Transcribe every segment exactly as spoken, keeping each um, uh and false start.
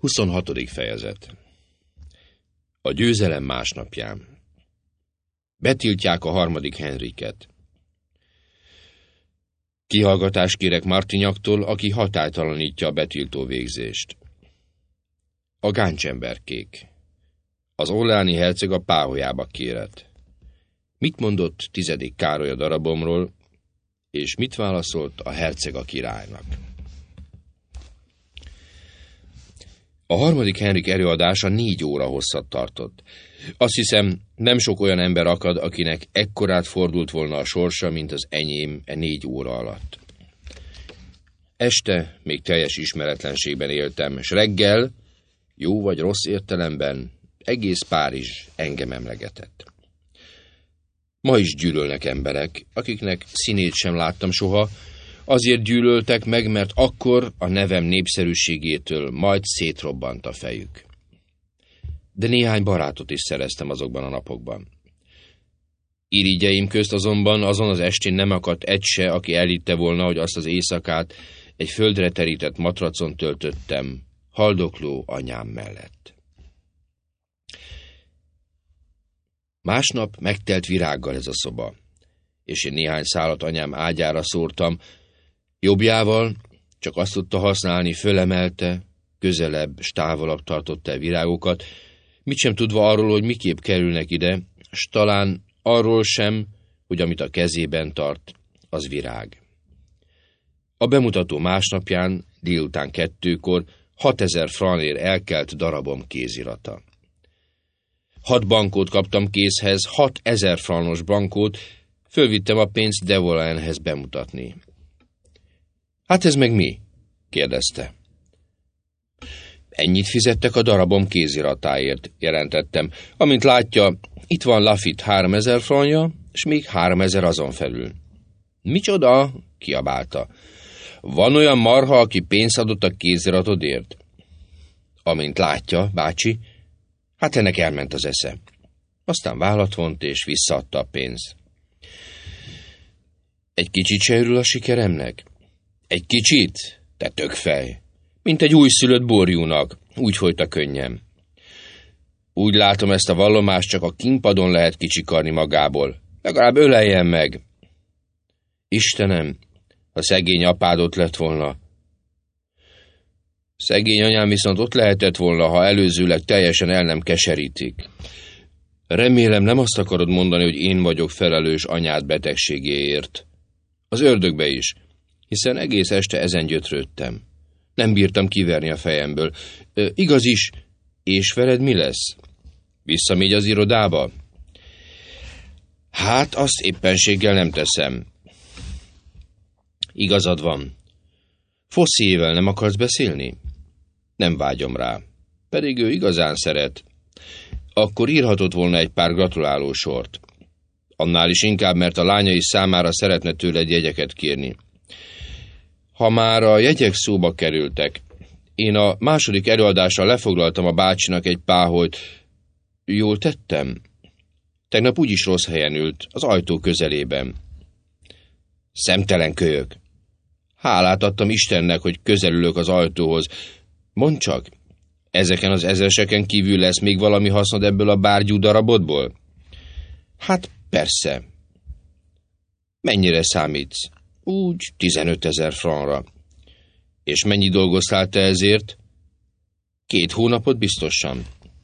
huszonhatodik fejezet. A győzelem másnapján. Betiltják a harmadik Henriket. Kihallgatást kérek Martignaktól, aki hatálytalanítja a betiltó végzést. A gáncsemberkék. Az orléani herceg a páholyába kérett. Mit mondott tizedik Károly a darabomról, és mit válaszolt a herceg a királynak? A harmadik Henrik előadása négy óra hosszat tartott. Azt hiszem, nem sok olyan ember akad, akinek ekkorát fordult volna a sorsa, mint az enyém e négy óra alatt. Este még teljes ismeretlenségben éltem, s reggel, jó vagy rossz értelemben, egész Párizs engem emlegetett. Ma is gyűlölnek emberek, akiknek színét sem láttam soha, azért gyűlöltek meg, mert akkor a nevem népszerűségétől majd szétrobbant a fejük. De néhány barátot is szereztem azokban a napokban. Irigyeim közt azonban azon az estén nem akadt egy se, aki elhitte volna, hogy azt az éjszakát egy földre terített matracon töltöttem, haldokló anyám mellett. Másnap megtelt virággal ez a szoba, és én néhány szálat anyám ágyára szórtam, jobbjával csak azt tudta használni, fölemelte, közelebb, s távolabb tartotta a virágokat, mit sem tudva arról, hogy miképp kerülnek ide, s talán arról sem, hogy amit a kezében tart, az virág. A bemutató másnapján, délután kettőkor, hatezer francért elkelt darabom kézirata. Hat bankót kaptam kézhez, hat ezer francos bankót, fölvittem a pénzt de Volanhez bemutatni. Hát ez meg mi? Kérdezte. Ennyit fizettek a darabom kéziratáért, jelentettem. Amint látja, itt van Lafitte háromezer francja, és még háromezer azon felül. Micsoda? Kiabálta. Van olyan marha, aki pénzt adott a kéziratodért? Amint látja, bácsi, hát ennek elment az esze. Aztán vállat vont, és visszaadta a pénzt. Egy kicsit se örül a sikeremnek? Egy kicsit? Te tökfej! Mint egy újszülött borjúnak, úgy folyt könnyem. Úgy látom, ezt a vallomást csak a kínpadon lehet kicsikarni magából. Legalább öleljen meg! Istenem, ha szegény apád ott lett volna. Szegény anyám viszont ott lehetett volna, ha előzőleg teljesen el nem keserítik. Remélem, nem azt akarod mondani, hogy én vagyok felelős anyád betegségéért. Az ördögbe is, hiszen egész este ezen gyötrődtem. Nem bírtam kiverni a fejemből. Ö, igaz is, és veled mi lesz? Visszamegy az irodába? Hát, azt éppenséggel nem teszem. Igazad van. Fossziével nem akarsz beszélni? Nem vágyom rá. Pedig ő igazán szeret. Akkor írhatott volna egy pár gratuláló sort. Annál is inkább, mert a lányai számára szeretne tőled jegyeket kérni. Ha már a jegyek szóba kerültek, én a második előadással lefoglaltam a bácsinak egy páholyt. Jól tettem? Tegnap úgyis rossz helyen ült, az ajtó közelében. Szemtelen kölyök. Hálát adtam Istennek, hogy közelülök az ajtóhoz. Mondd csak, ezeken az ezreseken kívül lesz még valami hasznod ebből a bárgyú darabodból? Hát persze. Mennyire számítsz? Úgy tizenötezer francra. És mennyi dolgoztál te ezért? Két hónapot biztosan.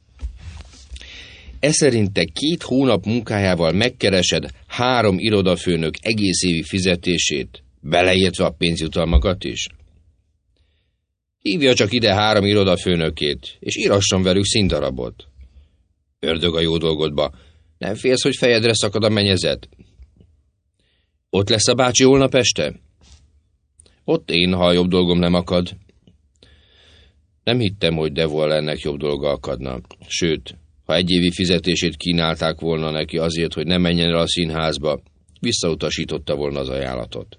E szerint te két hónap munkájával megkeresed három irodafőnök egész évi fizetését, beleértve a pénzjutalmakat is? Hívja csak ide három irodafőnökét, és írasson velük színdarabot. Ördög a jó dolgodba. Nem félsz, hogy fejedre szakad a mennyezet? Ott lesz a bácsi holnap este? Ott én, ha jobb dolgom nem akad. Nem hittem, hogy de Volannek jobb dolga akadna. Sőt, ha egy évi fizetését kínálták volna neki azért, hogy ne menjen el a színházba, visszautasította volna az ajánlatot.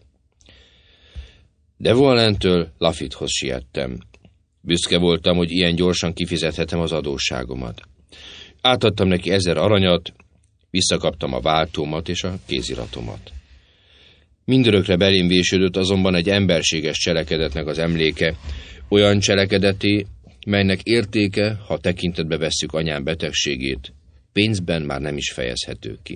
De Volantől Lafittehoz siettem. Büszke voltam, hogy ilyen gyorsan kifizethetem az adósságomat. Átadtam neki ezer aranyat, visszakaptam a váltómat és a kéziratomat. Mindörökre belém vésődött azonban egy emberséges cselekedetnek az emléke, olyan cselekedeté, melynek értéke, ha tekintetbe vesszük anyám betegségét, pénzben már nem is fejezhető ki.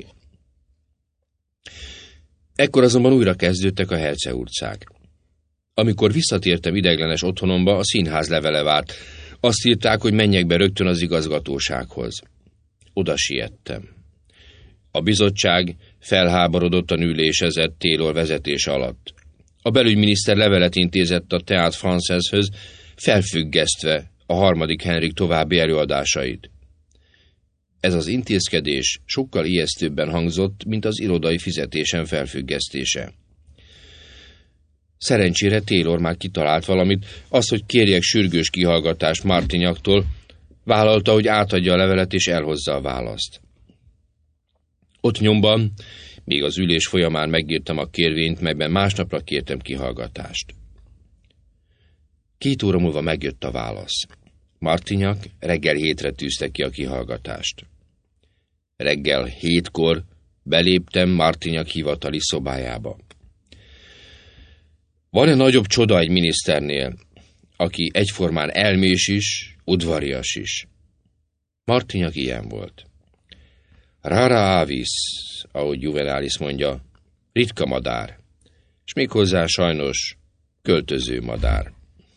Ekkor azonban újra kezdődtek a herceurcák. Amikor visszatértem ideiglenes otthonomba, a színház levele várt. Azt írták, hogy menjek be rögtön az igazgatósághoz. Oda siettem. A bizottság felháborodottan ülésezett Taylor vezetése alatt. A belügyminiszter levelet intézett a Théâtre Française-höz, felfüggesztve a harmadik Henrik további előadásait. Ez az intézkedés sokkal ijesztőbben hangzott, mint az irodai fizetésen felfüggesztése. Szerencsére Taylor már kitalált valamit, azt, hogy kérjek sürgős kihallgatást Martignac-tól, vállalta, hogy átadja a levelet és elhozza a választ. Ott nyomban, még az ülés folyamán megírtam a kérvényt, melyben másnapra kértem kihallgatást. Két óra múlva megjött a válasz. Martignac reggel hétre tűzte ki a kihallgatást. Reggel hétkor beléptem Martignac hivatali szobájába. Van-e nagyobb csoda egy miniszternél, aki egyformán elmés is, udvarias is? Martignac ilyen volt. Rara avis, ahogy Juvenalis mondja, ritka madár, és méghozzá sajnos költöző madár.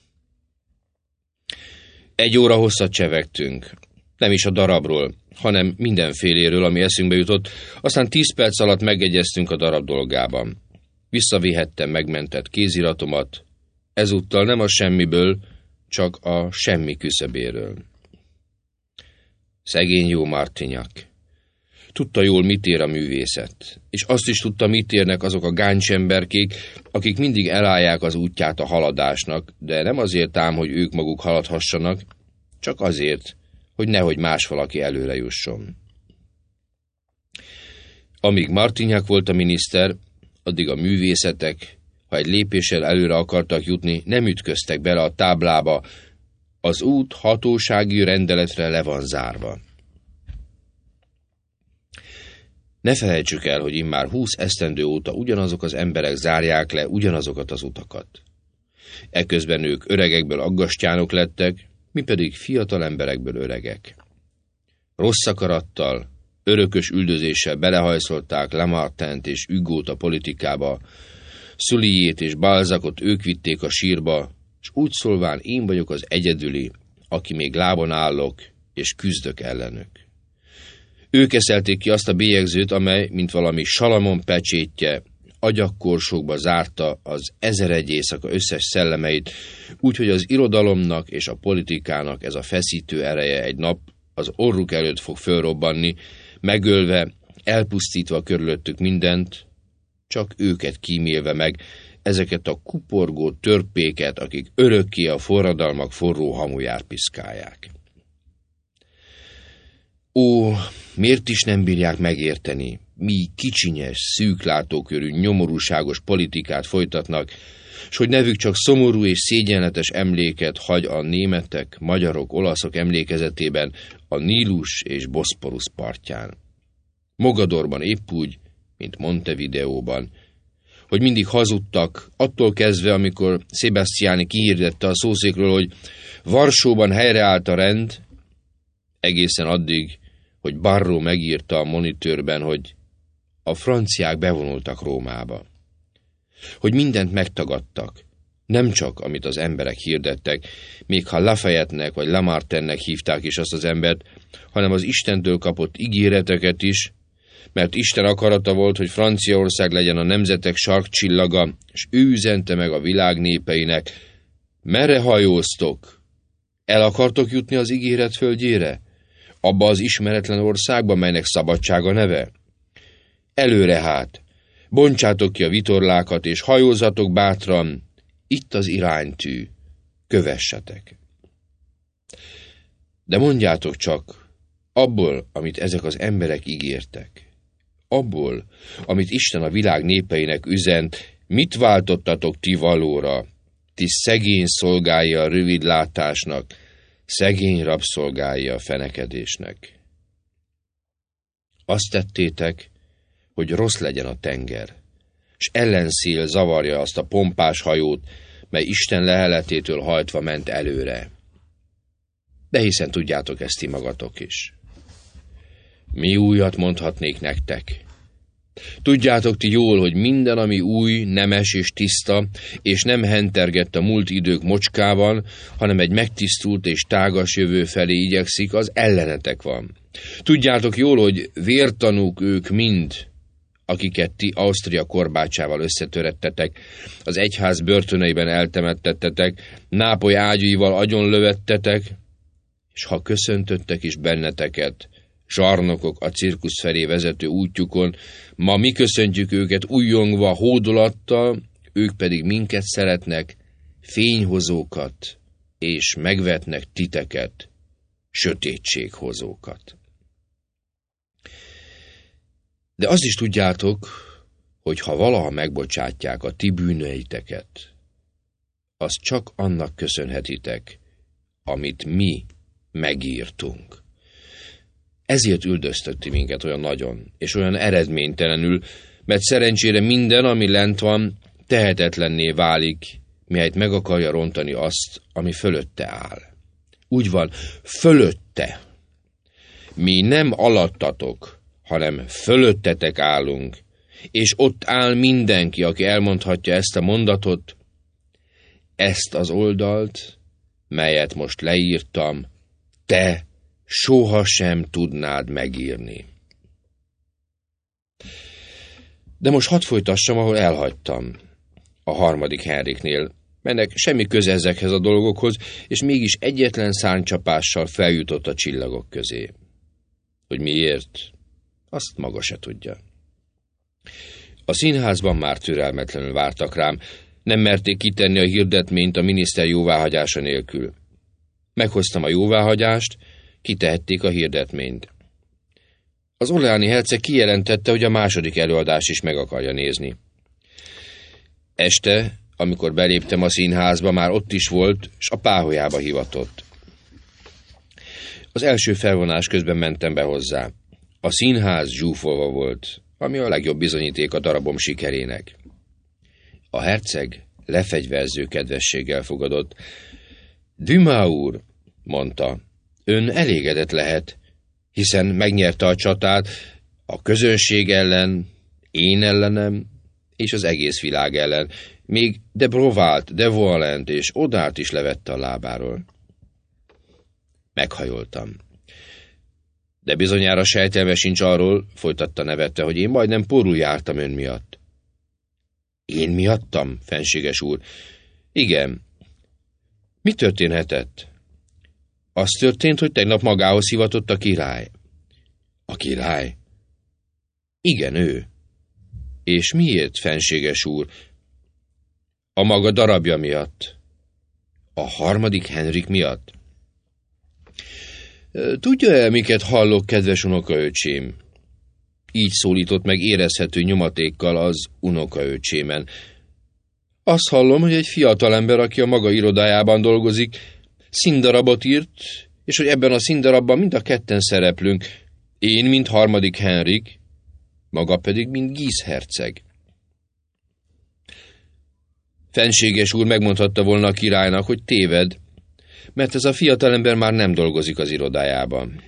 Egy óra hosszat csevegtünk, nem is a darabról, hanem mindenféléről, ami eszünkbe jutott, aztán tíz perc alatt megegyeztünk a darab dolgában. Visszavihettem megmentett kéziratomat, ezúttal nem a semmiből, csak a semmi küszöbéről. Szegény jó Martignac. Tudta jól, mit ér a művészet, és azt is tudta, mit érnek azok a gáncsemberkék, akik mindig elállják az útját a haladásnak, de nem azért ám, hogy ők maguk haladhassanak, csak azért, hogy nehogy más valaki előre jusson. Amíg Martignac volt a miniszter, addig a művészetek, ha egy lépéssel előre akartak jutni, nem ütköztek bele a táblába, az út hatósági rendeletre le van zárva. Ne felejtsük el, hogy immár húsz esztendő óta ugyanazok az emberek zárják le ugyanazokat az utakat. Eközben ők öregekből aggastyánok lettek, mi pedig fiatal emberekből öregek. Rossz akarattal, örökös üldözéssel belehajszolták Lamartine-t és Hugót a politikába, Sullyét és Balzacot ők vitték a sírba, és úgy szólván én vagyok az egyedüli, aki még lábon állok, és küzdök ellenük. Ők eszelték ki azt a bélyegzőt, amely, mint valami Salamon pecsétje, agyakkorsókba zárta az ezeregy éjszaka összes szellemeit, úgyhogy az irodalomnak és a politikának ez a feszítő ereje egy nap az orruk előtt fog fölrobbanni, megölve, elpusztítva körülöttük mindent, csak őket kímélve meg, ezeket a kuporgó törpéket, akik örökké a forradalmak forró hamuját piszkálják. Ó, miért is nem bírják megérteni, mi kicsinyes, szűklátókörű, nyomorúságos politikát folytatnak, s hogy nevük csak szomorú és szégyenletes emléket hagy a németek, magyarok, olaszok emlékezetében a Nílus és Boszporusz partján. Mogadorban épp úgy, mint Montevideóban, hogy mindig hazudtak, attól kezdve, amikor Sebastiani kihirdette a szószékről, hogy Varsóban helyreállt a rend, egészen addig, hogy Barró megírta a monitőrben, hogy a franciák bevonultak Rómába. Hogy mindent megtagadtak, nem csak, amit az emberek hirdettek, még ha Lafayette-nek vagy Lamartine-nek hívták is azt az embert, hanem az Istentől kapott ígéreteket is, mert Isten akarata volt, hogy Franciaország legyen a nemzetek sarkcsillaga, és ő üzente meg a világ népeinek, merre hajóztok? El akartok jutni az ígéret földjére? Abba az ismeretlen országba, melynek szabadsága neve? Előre hát! Bontsátok ki a vitorlákat, és hajózatok bátran, itt az iránytű, kövessetek. De mondjátok csak, abból, amit ezek az emberek ígértek, abból, amit Isten a világ népeinek üzent, mit váltottatok ti valóra, ti szegény szolgái a rövidlátásnak, szegény rabszolgái a fenekedésnek? Azt tettétek, hogy rossz legyen a tenger, s ellenszél zavarja azt a pompás hajót, mely Isten leheletétől hajtva ment előre. de hiszen tudjátok ezt ti magatok is. Mi újat mondhatnék nektek? Tudjátok ti jól, hogy minden, ami új, nemes és tiszta, és nem hentergett a múlt idők mocskában, hanem egy megtisztult és tágas jövő felé igyekszik, az ellenetek van. Tudjátok jól, hogy vértanúk ők mind, akiket ti Ausztria korbácsával összetörettetek, az egyház börtöneiben eltemettettetek, Nápoly ágyúival agyonlövettetek, és ha köszöntöttek is benneteket, zsarnokok a cirkusz felé vezető útjukon, ma mi köszöntjük őket újjongva, hódolattal, ők pedig minket szeretnek, fényhozókat, és megvetnek titeket, sötétséghozókat. De azt is tudjátok, hogy ha valaha megbocsátják a ti bűnöiteket, azt csak annak köszönhetitek, amit mi megírtunk. Ezért üldöztött ti minket olyan nagyon, és olyan eredménytelenül, mert szerencsére minden, ami lent van, tehetetlenné válik, mihelyt meg akarja rontani azt, ami fölötte áll. Úgy van, fölötte. Mi nem alattatok, hanem fölöttetek állunk, és ott áll mindenki, aki elmondhatja ezt a mondatot, ezt az oldalt, melyet most leírtam, te sohasem tudnád megírni. De most hadd folytassam, ahol elhagytam, a harmadik Henriknél, melynek semmi köze ezekhez a dolgokhoz, és mégis egyetlen szárnycsapással feljutott a csillagok közé. Hogy miért? Azt maga se tudja. A színházban már türelmetlenül vártak rám, nem merték kitenni a hirdetményt a miniszter jóváhagyása nélkül. Meghoztam a jóváhagyást, kitehették a hirdetményt. Az orléani herceg kijelentette, hogy a második előadás is meg akarja nézni. Este, amikor beléptem a színházba, már ott is volt, s a páholyába hivatott. Az első felvonás közben mentem be hozzá. A színház zsúfolva volt, ami a legjobb bizonyíték a darabom sikerének. A herceg lefegyverző kedvességgel fogadott. Dumas úr, mondta, ön elégedett lehet, hiszen megnyerte a csatát a közönség ellen, én ellenem, és az egész világ ellen. Még de Brovalt, de Volant és Odát is levette a lábáról. Meghajoltam. De bizonyára sejtelme sincs arról, folytatta nevetve, hogy én majdnem porul jártam ön miatt. Én miattam, fenséges úr? Igen. Mi történhetett? Az történt, hogy tegnap magához hivatott a király. A király? Igen, ő. És miért, fenséges úr? A maga darabja miatt. A harmadik Henrik miatt? Tudja-e, miket hallok, kedves unokaöcsém? Így szólított meg érezhető nyomatékkal az unokaöcsémen. Azt hallom, hogy egy fiatalember, aki a maga irodájában dolgozik, színdarabot írt, és hogy ebben a színdarabban mind a ketten szereplünk. Én, mint harmadik Henrik, maga pedig, mint Guise herceg. Fenséges úr megmondhatta volna a királynak, hogy téved, mert ez a fiatalember már nem dolgozik az irodájában.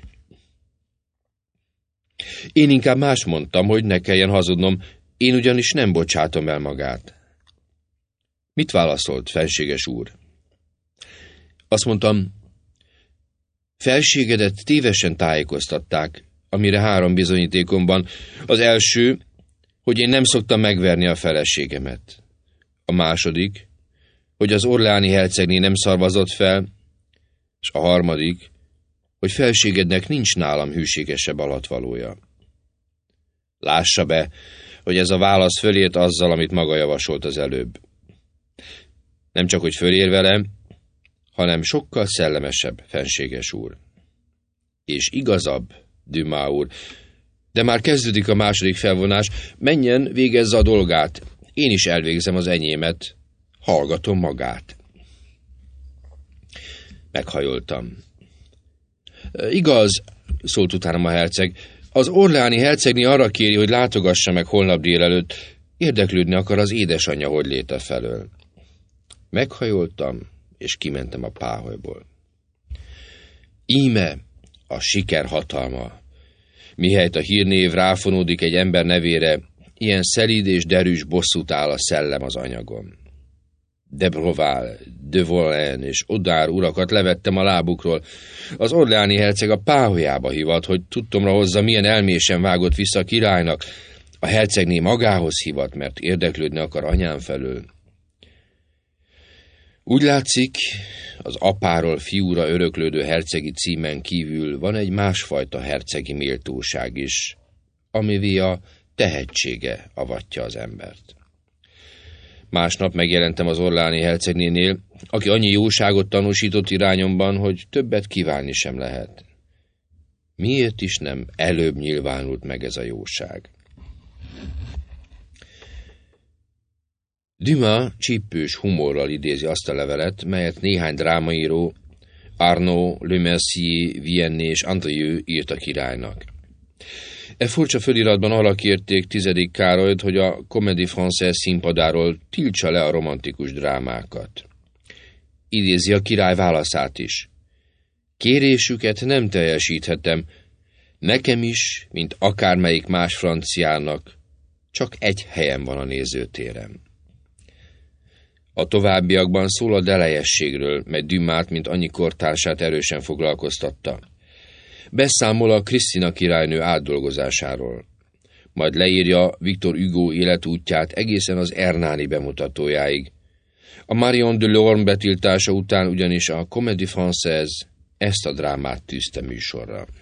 Én inkább más mondtam, hogy ne kelljen hazudnom, én ugyanis nem bocsátom el magát. Mit válaszolt, fenséges úr? Azt mondtam, felségedet tévesen tájékoztatták, amire három bizonyítékom van. Az első, hogy én nem szoktam megverni a feleségemet. A második, hogy az orléáni hercegné nem szarvazott fel, és a harmadik, hogy felségednek nincs nálam hűségesebb alattvalója. Lássa be, hogy ez a válasz fölért azzal, amit maga javasolt az előbb. Nem csak, hogy fölér velem, hanem sokkal szellemesebb, fenséges úr. És igazabb, Dumas úr, de már kezdődik a második felvonás, menjen, végezze a dolgát, én is elvégzem az enyémet, hallgatom magát. Meghajoltam. Igaz, szólt utánam a herceg, az orléáni hercegné arra kéri, hogy látogassa meg holnap délelőtt, érdeklődni akar az édesanyja hogy léte felől. Meghajoltam, és kimentem a páholyból. Íme a siker hatalma. Mihelyt a hírnév ráfonódik egy ember nevére, ilyen szelíd és derűs bosszút áll a szellem az anyagon. De Broval, de Vollen és Odár urakat levettem a lábukról. Az orleáni herceg a páholyába hivat, hogy tudtomra hozza, milyen elmésen vágott vissza a királynak. A hercegné magához hivat, mert érdeklődni akar anyám felől. Úgy látszik, az apáról fiúra öröklődő hercegi címen kívül van egy másfajta hercegi méltóság is, amivé a tehetsége avatja az embert. Másnap megjelentem az orleáni hercegnénél, aki annyi jóságot tanúsított irányomban, hogy többet kívánni sem lehet. Miért is nem előbb nyilvánult meg ez a jóság? Dumas csípős humorral idézi azt a levelet, melyet néhány drámaíró, Arnaud, Le Mercier, Vienne és Andrieux írt a királynak. E furcsa föliratban arra kérték tizedik Károlyt, hogy a Comédie Française színpadáról tiltsa le a romantikus drámákat. Idézi a király válaszát is. Kérésüket nem teljesíthetem, nekem is, mint akármelyik más franciának, csak egy helyem van a nézőtéren. A továbbiakban szól a delejességről, mely Dumát, mint annyi kortársát erősen foglalkoztatta. Beszámol a Krisztina királynő átdolgozásáról. Majd leírja Victor Hugo életútját egészen az Hernáni bemutatójáig. A Marion de Lorme betiltása után ugyanis a Comédie Française ezt a drámát tűzte műsorra.